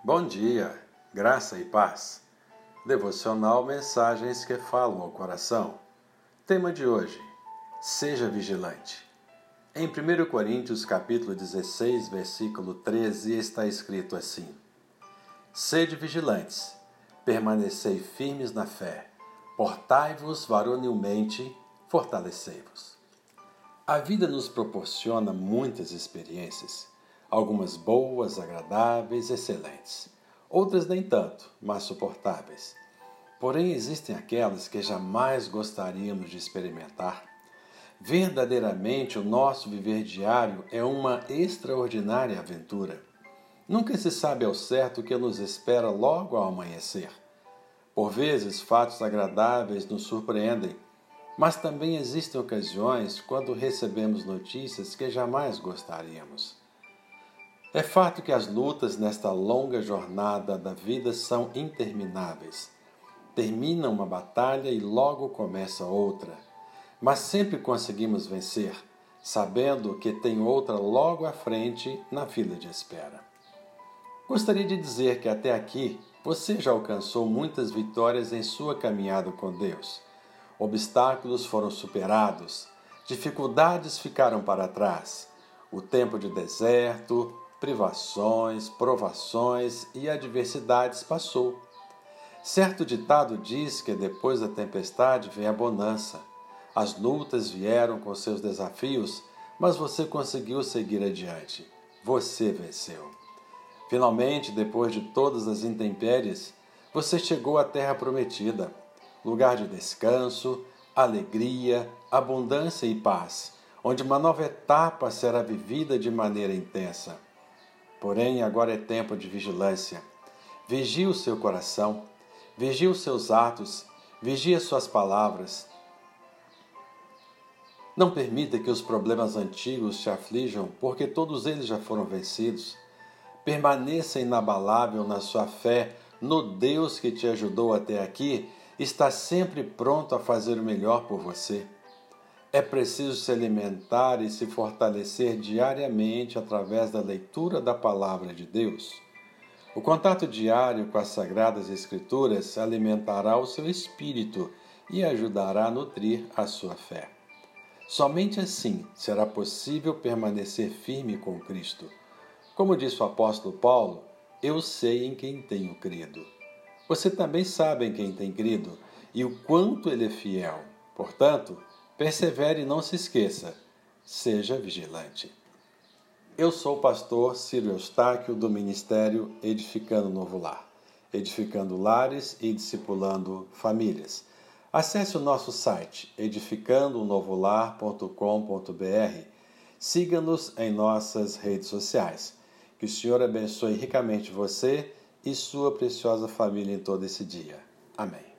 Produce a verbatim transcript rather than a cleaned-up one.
Bom dia, graça e paz. Devocional Mensagens que falam ao coração. Tema de hoje: seja vigilante. Em primeiro Coríntios capítulo dezesseis, versículo treze, está escrito assim: Sede vigilantes, permanecei firmes na fé, portai-vos varonilmente, fortalecei-vos. A vida nos proporciona muitas experiências, algumas boas, agradáveis, excelentes, outras nem tanto, mas suportáveis. Porém, existem aquelas que jamais gostaríamos de experimentar. Verdadeiramente, o nosso viver diário é uma extraordinária aventura. Nunca se sabe ao certo o que nos espera logo ao amanhecer. Por vezes, fatos agradáveis nos surpreendem, mas também existem ocasiões quando recebemos notícias que jamais gostaríamos. É fato que as lutas nesta longa jornada da vida são intermináveis. Termina uma batalha e logo começa outra, mas sempre conseguimos vencer, sabendo que tem outra logo à frente na fila de espera. Gostaria de dizer que até aqui você já alcançou muitas vitórias em sua caminhada com Deus. Obstáculos foram superados, dificuldades ficaram para trás. O tempo de deserto, privações, provações e adversidades passou. Certo ditado diz que depois da tempestade vem a bonança. As lutas vieram com seus desafios, mas você conseguiu seguir adiante. Você venceu. Finalmente, depois de todas as intempéries, você chegou à terra prometida, lugar de descanso, alegria, abundância e paz, onde uma nova etapa será vivida de maneira intensa. Porém, agora é tempo de vigilância. Vigie o seu coração, vigie os seus atos, vigie as suas palavras. Não permita que os problemas antigos te aflijam, porque todos eles já foram vencidos. Permaneça inabalável na sua fé no Deus que te ajudou até aqui, está sempre pronto a fazer o melhor por você. É preciso se alimentar e se fortalecer diariamente através da leitura da Palavra de Deus. O contato diário com as Sagradas Escrituras alimentará o seu espírito e ajudará a nutrir a sua fé. Somente assim será possível permanecer firme com Cristo. Como disse o apóstolo Paulo, eu sei em quem tenho crido. Você também sabe em quem tem crido e o quanto ele é fiel. Portanto, persevere e não se esqueça, seja vigilante. Eu sou o pastor Ciro Eustáquio do Ministério Edificando Novo Lar, edificando lares e discipulando famílias. Acesse o nosso site edificando novo lar ponto com ponto br. Siga-nos em nossas redes sociais. Que o Senhor abençoe ricamente você e sua preciosa família em todo esse dia. Amém.